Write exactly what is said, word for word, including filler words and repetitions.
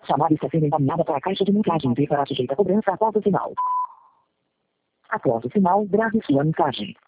Chamada está sendo encaminhada para a caixa de mensagem e será sujeita a cobrança após o sinal. Após o sinal, grave sua mensagem.